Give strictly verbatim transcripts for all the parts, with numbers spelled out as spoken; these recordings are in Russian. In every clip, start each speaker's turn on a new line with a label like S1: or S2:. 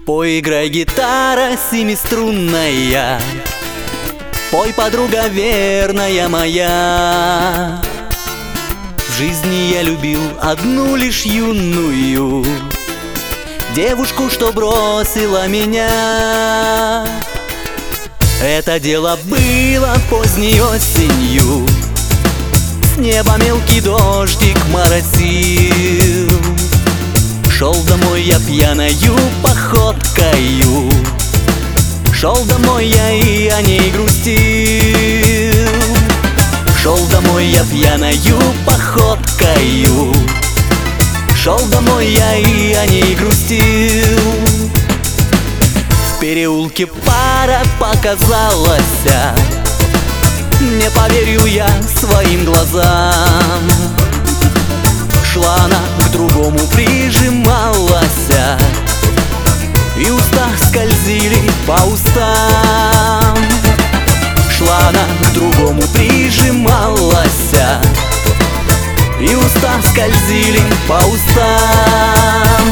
S1: Поиграй, гитара семиструнная, пой, подруга верная моя. В жизни я любил одну лишь юную девушку, что бросила меня. Это дело было поздней осенью, с неба мелкий дождик моросил. Шел домой я пьяною походкою, шел домой я и о ней грустил. Шел домой я пьяною походкою, шел домой я и о ней грустил. В переулке пара показалась, не поверил я своим глазам. Шла она к другому, прижималась, и уста скользили по устам. Шла она к другому, прижималась, и уста скользили по устам.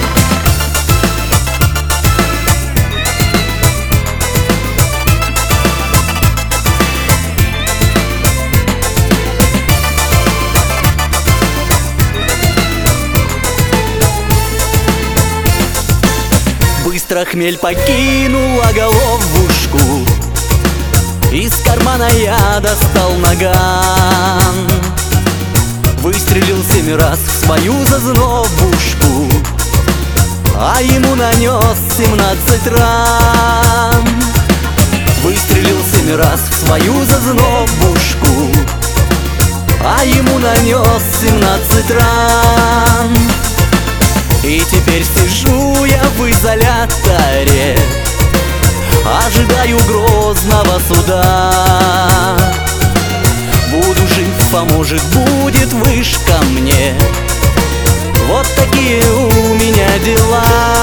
S1: Быстро хмель покинула головушку, из кармана я достал наган. Выстрелил семь раз в свою зазнобушку, а ему нанес семнадцать ран. Выстрелил семь раз в свою зазнобушку, а ему нанес семнадцать ран. И теперь сижу я в изоляторе, ожидаю грозного суда. Буду жив, а может будет вышка мне. Вот такие у меня дела.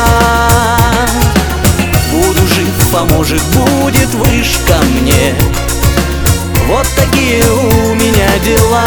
S1: Буду жив, а может будет вышка мне. Вот такие у меня дела.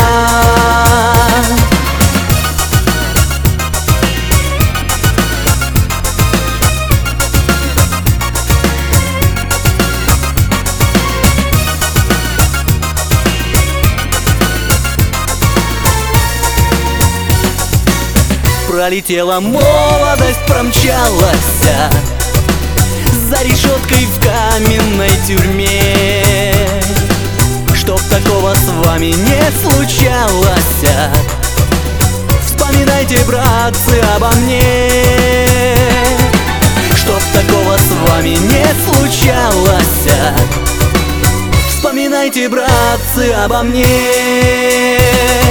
S1: Пролетела молодость, промчалась за решеткой в каменной тюрьме. Чтоб такого с вами не случалось, вспоминайте, братцы, обо мне. Чтоб такого с вами не случалось, вспоминайте, братцы, обо мне.